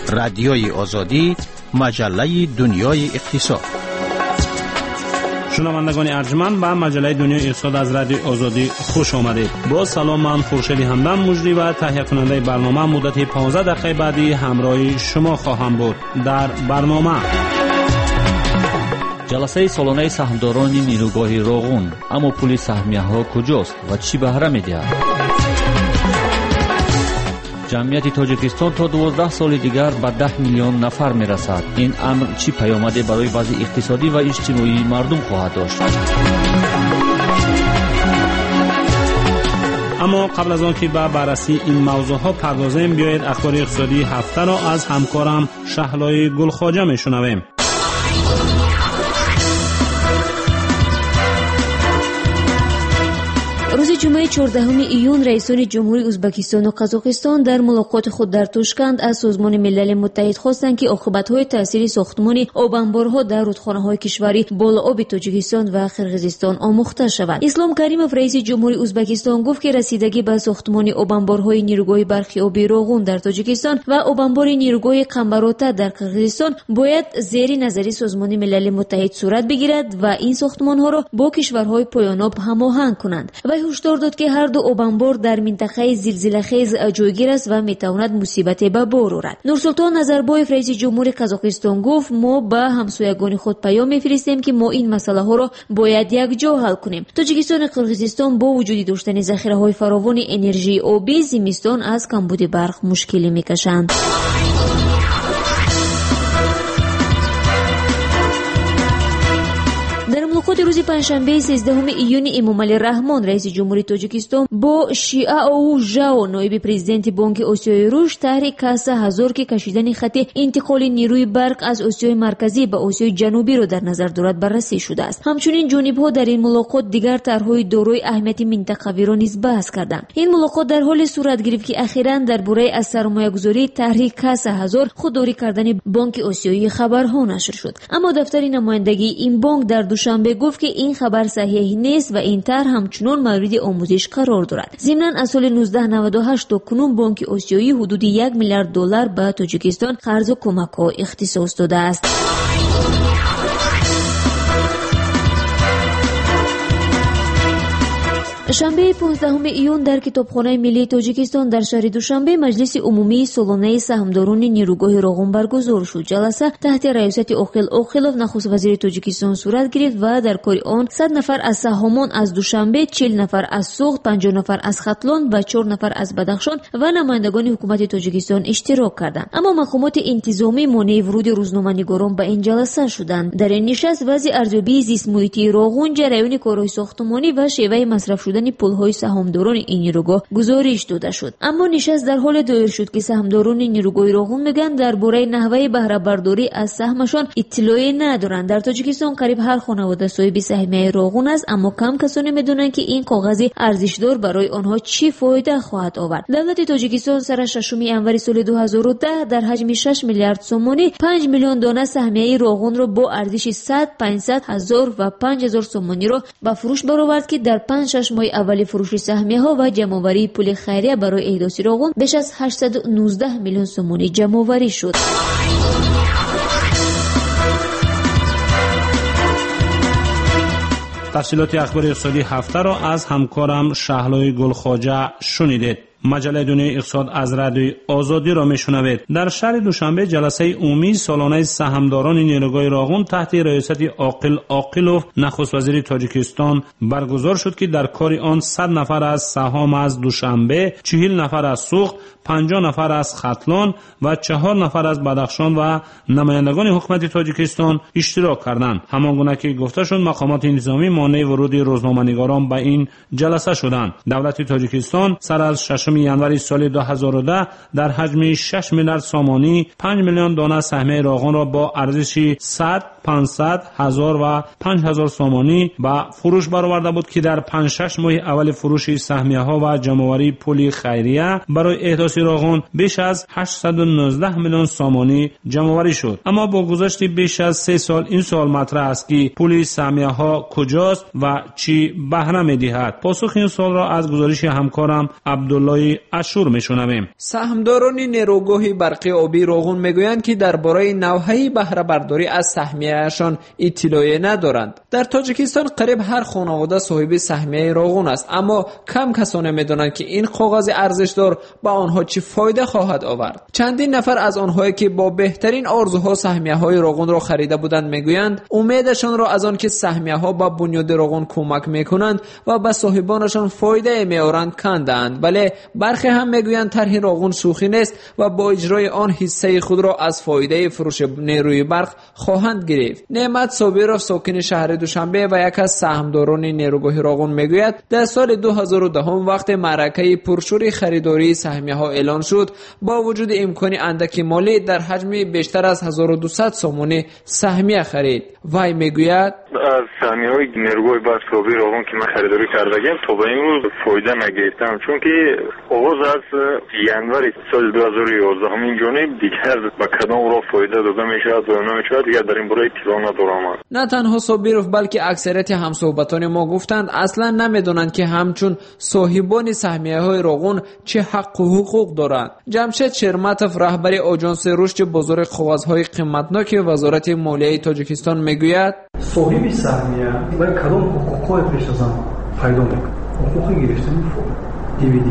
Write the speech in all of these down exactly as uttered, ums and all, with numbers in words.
رادیوی آزادی، مجله دنیای اقتصاد. شنوندگان ارجمند، به مجله دنیای اقتصاد از رادیو آزادی خوش آمدید. با سلام، من خورشید همدان مجری و تهیه کننده برنامه مدت پانزده دقیقه بعدی همراه شما خواهم بود. در برنامه جلسه سالانه سهامداران نیروگاه روغون، اما پول سهمیه‌ها کجاست و چی بهره می‌دهد؟ جمعیت تاجیکستان تا دوازده سال دیگر به ده میلیون نفر میرسد. این امر چی پیامده برای وضع اقتصادی و اجتماعی مردم خواهد داشت؟ اما قبل از آن که به بررسی این موضوع ها پردازیم، بیایید اخبار اقتصادی هفته را از همکارم شهلای گلخواجه میشنویم. روز جمعه چهاردهم ایون رئیسان جمهوری ازبکستان و قزاقستان در ملاقات خود در توشکند از سازمان ملل متحد خواستند که عاقبت‌های تاثیر ساختمان آبانبارها در رودخانه‌های کشوری بالآب تاجیکستان و قرقیزستان آموخته شود. اسلام کریموف رئیس جمهوری ازبکستان گفت که رسیدگی به ساختمان آبانبارهای نیروگاه برخی آبی روغون در تاجیکستان و آبانبار نیروگاه قمبراتا در قرقیزستان باید زیر نظر سازمان ملل متحد صورت بگیرد و این ساختمان‌ها را با کشورهای پایان‌آب هماهنگ کنند. و هشدار داد که هر دو آبانبار در منطقه زلزله‌خیز جایگیر است و میتواند مصیبت به بار آورد. نورسلطان نظربایف رئیس جمهور قزاقستان گفت ما به همسایگان خود پیام می‌فرستیم که ما این مسئله ها را باید یک جا حل کنیم. تاجیکستان و قرقیزستان با وجود داشتن ذخیره‌های فراوان انرژی آبی زمستان از کمبود برق مشکلی می‌کشند. ملاقات روز پنجشنبه سیزدهم ایون امامعلی رحمان رئیس جمهوری تاجیکستان با شیعاو ژاو نایب پرزیدنت بانک آسیای رشد طرح کاسه هزار که کشیدن خط انتقال نیروی برق از آسیای مرکزی به آسیای جنوبی را در نظر دارد بررسی شده است. همچنین جانب‌ها در این ملاقات دیگر طرح‌های دارای اهمیت منطقوی را نیز بحث کردند. این ملاقات در حال صورت گرفت که اخیراً درباره از سرمایه‌گذاری طرح کاسه هزار خودداری کردن بانک آسیایی خبرها نشر شد. اما دفتر نمایندگی این بانک در دوشنبه گفت که این خبر صحیح نیست و این طرح همچنان مورد آموزش قرار دارد. ضمناً از سال نوزده نود و هشت تا کنون بانک آسیایی حدود یک میلیارد دلار به تاجیکستان قرض و کمک‌ها اختصاص داده است. شنبه پانزدهم ایون در کتابخانه ملی تاجیکستان در شهر دوشنبه مجلس عمومی سالانه سهامداران نیروگاه روغون برگزار شد. جلسه تحت رئاست عاقل عاقلوف نخست وزیر تاجیکستان صورت گرفت و در کار آن صد نفر از سهامان از دوشنبه، چهل نفر از سوخت، پنجاه نفر از ختلان و چهار نفر از بدخشان و نمایندگان حکومت تاجیکستان اشتراک کردند. اما مقامات انتظامی مانع ورود روزنامه‌نگاران به این جلسه شدند. در این نشست وضع ارزیابی زیست محیطی روغون، جریان کارهای ساختمانی و شیوه مصرف شدن پولهای سهامداران این نیروگاه گزارش داده شد. اما نشست در حال دایر شد که سهامداران نیروگاه روغون میگن درباره نحوه بهره برداری از سهمشان اطلاعی ندارند. در تاجیکستان قریب هر خانواده صاحب سهمیه روغون است، اما کم کسانی میدونن که این کاغذ ارزشدار برای آنها چی فایده خواهد آورد. دولت تاجیکستان سر ششم ژانویه سال دو هزار و ده در حجم شش میلیارد سومانی پنج میلیون دانه سهمیه روغون را با ارزش صد، پانصد هزار و پنج هزار سومانی را به فروش برآورد که در پنج شش ماه اولی فروش سهمیه ها و جمع‌آوری پول خیریه برای احداث روغون بیش از هشتصد و نوزده میلیون سومانی جمع‌آوری شد. تفصیلات اخبار اقتصادی هفته را از همکارم شهلای گلخواجه شنیدید. مجله دنیای اقتصاد از رادیو آزادی را میشنوید. در شهر دوشنبه جلسه عمومی سالانه سهامداران نیروگاه روغون تحت رئاست عاقل عاقلوف نخست وزیر تاجیکستان برگزار شد که در کار آن صد نفر از سهام از دوشنبه، چهل نفر از سوخت، پنجاه نفر از ختلان و چهار نفر از بدخشان و نمایندگان حکومت تاجیکستان اشتراک کردند. همانگونه که گفته شد مقامات انتظامی مانع ورود روزنامه‌نگاران به این جلسه شدند. دولت تاجیکستان سر از ششم ژانویه سال دو هزار و ده در حجم شش میلیارد سومانی پنج میلیون دانه سهمیه روغن را با ارزش صد، پانصد، هزار و پنج هزار سامانی به فروش برآورده بود که در پنج شش ماه اول فروش سهمیه ها و جمع‌آوری پول خیریه برای احداث راغون بیش از هشتصد و نوزده میلیون سامانی جمع‌آوری شد. اما با گذشت بیش از سه سال این سوال مطرح است که پول سهمیه ها کجاست و چی بهره می‌دهد؟ پاسخ این سوال را از گزارش همکارم عبدالله اشور میشنویم. سهمداران نیروگاه برقی آبی راغون میگویند که درباره نوحه بهره برداری از سهمیه‌شان اطلاعی ندارند. در تاجیکستان قریب هر خانواده صاحب سهمیه راغون است، اما کم کسانی میدانند که این کاغذ ارزشدار با آنها چه فایده خواهد آورد. چندین نفر از آنهایی که با بهترین آرزوها سهمیه‌های راغون را خریده بودند میگویند امیدشان را از آن که سهمیه‌ها با بنیاد راغون کمک میکنند و به صاحبانشان فایده میآورند کندند. ولی برخی هم میگویند طرح راغون شوخی نیست و با اجرای آن حصه خود را از فایده فروش نیروی برق خواهند گرفت. نعمت صابرов ساکن شهر دوشنبه و یک از سهمداران نیروگاه راغون میگوید در سال دو هزار و ده وقت معرکه پرشور خریداری سهمیه ها اعلان شد، با وجود امکان اندک مالی در حجم بیشتر از هزار و دویست سامانی سهمیه خرید. وای میگوید از سهمیه های نیروگاه برق آبی راغون که من خریداری کردم تا به این روز فایده نگرفتم، چون که آغاز از ینور سال دو هزار و یازده همین جانب دیگر به کدام را فایده داده میشود و نمیشود دیگر در این باره اطلاع ندارم. نه تنها صابرov بلکه اکثریت همصحبتان ما گفتند اصلا نمیدونند که همچون صاحبان سهمیه های راغون چه حق و حقوق دارند. جمشید شرمتov رهبر آژانس رشد بازار کاغذهای قیمتناک وزارت مالیه تاجیکستان میگوید صاحب سهمیه و کدام حقوقهای پیش از آن پیدا میکنه؟ حقوق گرفتن دیویدی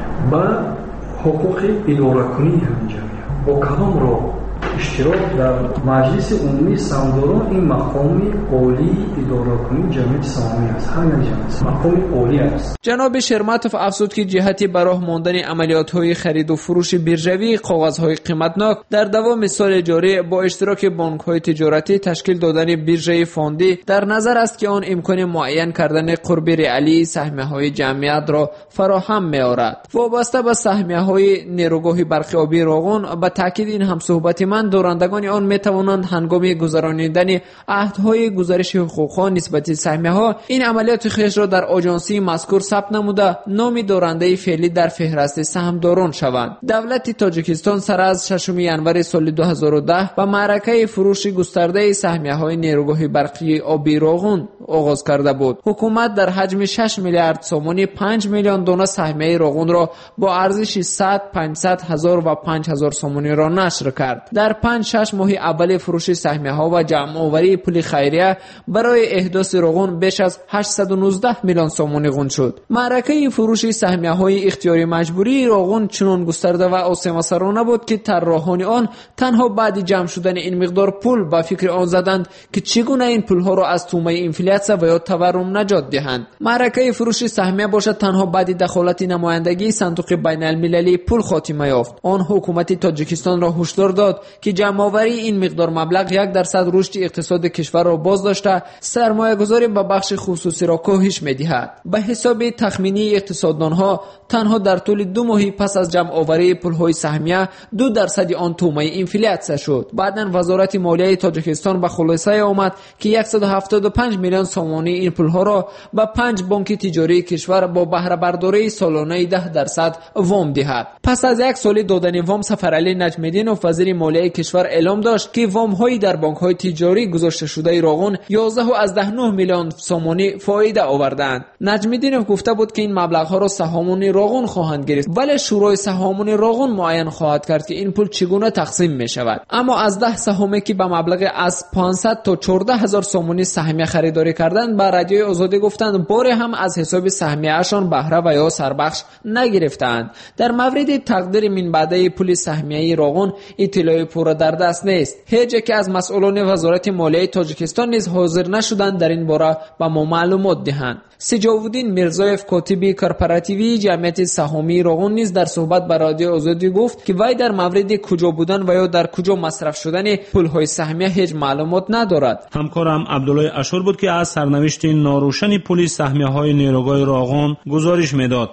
با حقوق اداره کنی همین جمعیت با کدام را اشتراک در مجلس عمومی سهمداران این مقام عالی اداره کنی جمعیت سهامی است. همین جمعیت مقام عالی است. جناب شرمتov افزود که جهتی برای ماندن عملیات‌های خرید و فروش بیرژوی کاغذهای قیمتناک در دوام سال جاری با اشتراک بانک‌های تجارتی تشکیل دادن بیرژه فاندی در نظر است که آن امکان معین کردن قرب ریالی سهمیه‌های جمعیت را فراهم می‌آورد. وابسته به سهمیه‌های نیروگاه برق آبی راغون به تاکید این همصحبت من دارندگان آن می توانند هنگام گذراندن عهدهای گزارش حقوقها نسبت سهمیه‌ها این عملیات خویش را در آژانسی مذکور ثبت نموده نام دارنده فعلی در فهرست سهمداران شوند. دولت تاجیکستان سر از ششم ینور سال دو هزار و ده با معرکه فروش گسترده سهمیه‌های نیروگاه برقی آبی راغون آغاز کرده بود. حکومت در حجم شش میلیارد سامانی پنج میلیون دانه سهمیه راغون را با ارزش صد، پانصد هزار و پنج هزار سامانی را نشر کرد. در پنج شش ماه اول فروش سهمیه ها و جمع آوری پول خیریه برای احداث راغون بیش از هشتصد و نوزده میلیون سامانی غون شد. معرکه فروش سهمیه های اختیاری مجبوری راغون چنان گسترده و آسیم‌سرانه بود که طراحان آن تنها بعد جمع شدن این مقدار پول با فکر آن زدند که چگونه این پول ها را از تومه انفلاسیون و یا تورم نجات دهند. معرکه فروش سهمیه باشد تنها بعد دخالت نمایندگی صندوق بین المللی پول خاتمه یافت. آن حکومت تاجیکستان را هشدار داد که جمع‌آوری این مقدار مبلغ یک درصد رشد اقتصاد کشور را باز داشته سرمایه‌گذاری به بخش خصوصی را کاهش می‌دهد. به حساب تخمینی اقتصاددانها تنها در طول دو ماه پس از جمع‌آوری پول‌های سهمیه دو درصد آن تومه انفلاسیون شد. بعداً وزارت مالیه تاجیکستان به خلاصه آمد که صد و هفتاد و پنج میلیون سامانی این پول‌ها را به پنج بانک تجاری کشور با بهره برداری سالانه ده درصد وام دهد. پس از یک سال دادن وام سفرعلی نجمیدینov وزیر مالیه کشور اعلام داشت که وام هایی در بانک های تجاری گذاشته شده راغون یازده از ده نه میلیون سامانی فایده آوردند. نجمیدینov گفته بود که این مبلغ ها را سهامان راغون خواهند گرفت، ولی شورای سهامان راغون معین خواهد کرد که این پول چگونه تقسیم می شود. اما از ده سهامی که به مبلغ از پانصد تا چهارده هزار سامانی سهمیه خریداری کردند به رادیوی آزادی گفتند بار هم از حساب سهمیه‌شان بهره و یا سربخش نگرفتند. در مورد تقدیر من بعده پول سهمیه راغون اطلاعی پورا در دست نیست. هیچ یک از مسئولان وزارت مالیه تاجیکستان نیز حاضر نشدند در این باره به ما معلومات دهند. سجاودین میرزایف کاتب کارپوراتیوی جمعیت سهامی راغون نیز در صحبت با رادیو آزادی گفت که وی در مورد کجا بودن و یا در کجا مصرف شدن پول‌های سهمیه هیچ معلومات ندارد. همکارم عبدالله اشور بود که از سرنوشت ناروشن پول سهمیه‌های نیروگاه راغون گزارش می‌داد.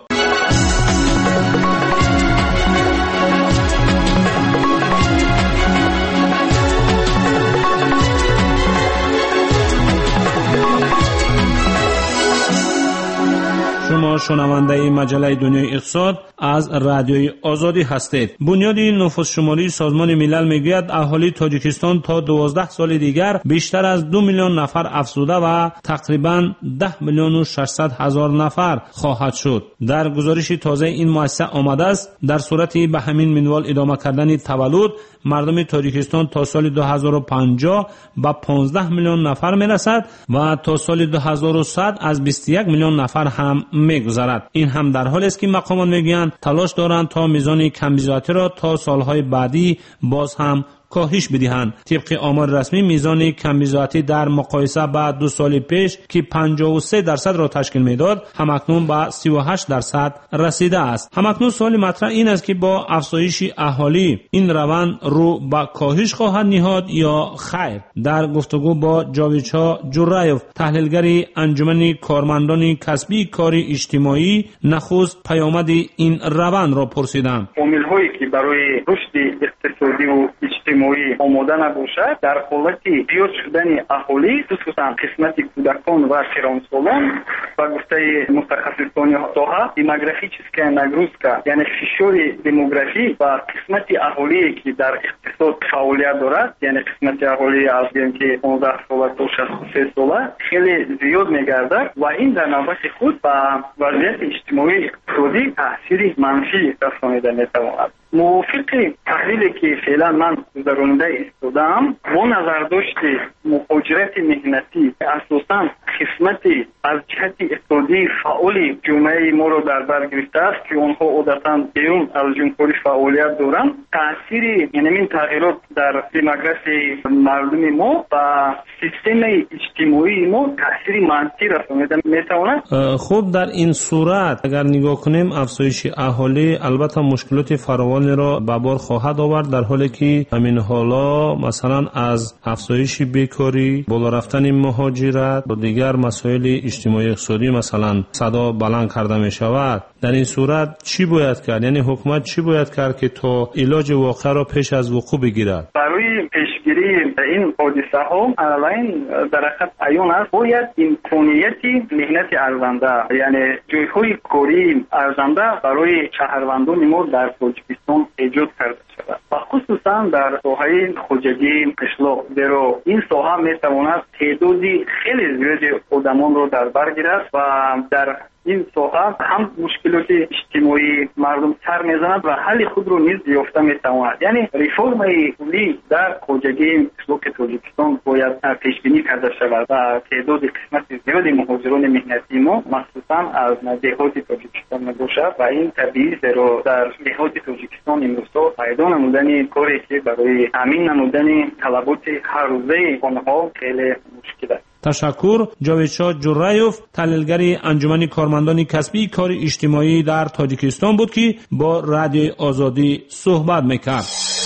شنونده مجله دنیای اقتصاد از رادیوی آزادی هستید. بنیاد نفوس شماری سازمان ملل میگوید اهالی تاجیکستان تا دوازده سال دیگر بیشتر از دو میلیون نفر افزوده و تقریبا ده میلیون و ششصد هزار نفر خواهد شد. در گزارش تازه این مؤسسه آمده است در صورتی به همین منوال ادامه کردن تولد مردم تاجیکستان تا سال دو هزار و پنجاه به پانزده میلیون نفر میرسد و تا سال دو هزار و صد از بیست و یک میلیون نفر هم میگذرد. این هم در حالی است که مقامان میگویند تلاش دارند تا میزان کمبیزاتی را تا سالهای بعدی باز هم کاهش بدهند. طبق آمار رسمی میزان کمبیزاتی در مقایسه با دو سال پیش که پنجاه و سه درصد را تشکیل میداد همکنون به سی و هشت درصد رسیده است. همکنون سوال مطرح این است که با افزایش اهالی این روند رو به کاهش خواهد نهاد یا خیر؟ در گفتگو با جاویدشاه جرایف تحلیلگر انجمن کارمندان کسبی کار اجتماعی نخست پیامد این روند را پرسیدم. عامل‌هایی که برای رشد اقتصادی و اجتماعی آماده نباشد در حالت زیاد شدن اهالی خصوصا قسمت کودکان و پیرانسالان و گفته متخصصان ساحه دموگرافیچسکая нагрузка یعنی فشار دموگرافی و قسمت اهالی که در اقتصاد فعالیت دارد یعنی قسمت اهالی از که پانزده ساله تا شصت و سه ساله خیلی زیاد میگردد و این در نوبت خود به وضعیت اجتماعی اقتصادی تاثیر منفی رسانیده میتواند. موافق تحلیلی که فعلا من گذرانده ایستادم با نظر داشت مهاجرت مهنتی اساساً قسمتی از جهت اقتصادی فعال جامعه ما را در بر گرفته است که آنها عادتاً بیرون از جمهوری فعالیت دارند. تاثیر یعنی این تغییرات در دموگرافی مردم ما و سیستم اجتماعی ما تاثیر منفی رسانیده میتواند. خب در این صورت اگر نگاه کنیم افزایش اهالی البته مشکلات فراوان را به بار خواهد آورد در حالی که همین حالا مثلا از افزایش بیکاری، بالا رفتن مهاجرت و دیگر مسائل اجتماعی اقتصادی مثلا صدا بلند کرده می شود. در این صورت چی باید کرد؟ یعنی حکومت چی باید کرد که تا علاج واقع را پیش از وقوع بگیرد؟ برای پیشگیری این حادثه ها علائم در حقیقت عیان است. باید امکانیت مهنت ارزنده یعنی جایهای کاری ارزنده برای شهروندان ما در تاجیکستان ایجاد کرده شود و خصوصا در ساحه خوجگی قشلاق درو این ساحه میتواند تعدادی خیلی زیاد آدمان را در بر گیرد و در این ساحه هم مشکلات اجتماعی مردم سر میزند و حل خود رو نیز یافته میتواند. یعنی ریفرم کلی در خوجگی قشلاق تاجیکستان باید پیش بینی کرده شود و تعداد قسمت زیاد مهاجران مهنتی ما مخصوصا از دهات تاجیکستان باشد و این طبیعی زیرا در دهات تاجیکستان امروزها پیدا نمودن کاری که برای همین نمودن طلبات هر روزه آنها خیلی مشکل است. تشکر. جاویدشاه جرایف تحلیلگر انجمن کارمندان کسبی کار اجتماعی در تاجیکستان بود که با رادیوی آزادی صحبت میکرد.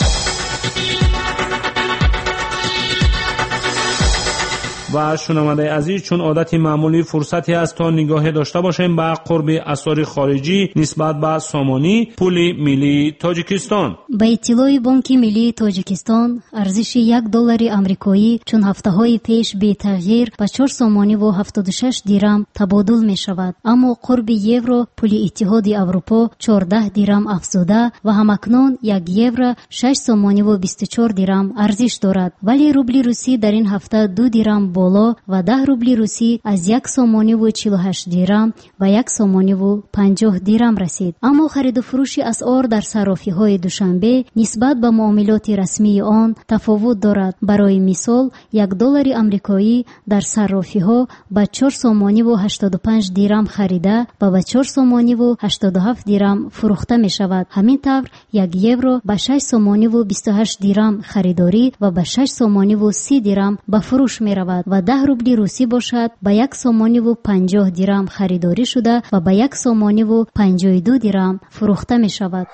و شنونده عزیز چون عادت معمولی فرصتی است تا نگاه داشته باشیم به قرب اسعار خارجی نسبت به سامانی پول ملی تاجیکستان. با اطلاع بانک ملی تاجیکستان ارزش یک دلار آمریکایی چون هفته‌های پیش بی تغییر به چهار سامانی و هفتاد و شش دیرم تبادل می شود، اما قرب یورو پول اتحاد اروپا چهارده دیرم افزوده و همکنون یک یورو شش سامانی و بیست و چهار دیرم ارزش دارد، ولی روبل روسی در این هفته دو دیرم بالا و ده روبل روسی از یک سامانی و چهل و هشت دیرم و یک سامانی و پنجاه دیرم رسید. اما خرید و فروش اسعار در صرافی‌های دوشنبه نسبت به معاملات رسمی آن تفاوت دارد. برای مثال یک دلار آمریکایی در صرافی‌ها با چهار سامانی و هشتاد و پنج دیرم خریده و با چهار سامانی و هشتاد و هفت دیرم فروخته می شود. همین طور یک یورو با شش سامانی و بیست و هشت دیرم خریداری و با شش سامانی و سی دیرم به فروش می رود و ده روبل روسی باشد با یک سامانی و پنجاه دیرم خریداری شده و با یک سامانی و پنجاه و دو دیرم فروخته می شود.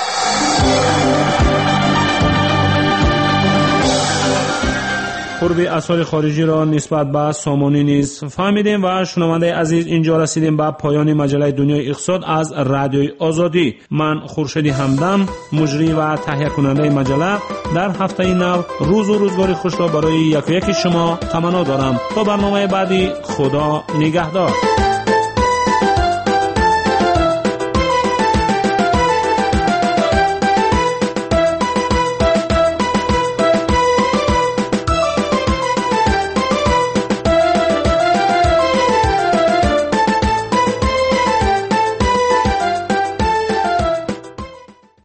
قرب اسعار خارجی را نسبت به سامانی نیز فهمیدیم و شنونده عزیز اینجا رسیدیم به پایان مجله دنیای اقتصاد از رادیوی آزادی. من خورشید همدم مجری و تهیه کننده مجله در هفته نو روز و روزگار خوش را برای یک و یک شما تمنا دارم. تا برنامه بعدی خدا نگهدار.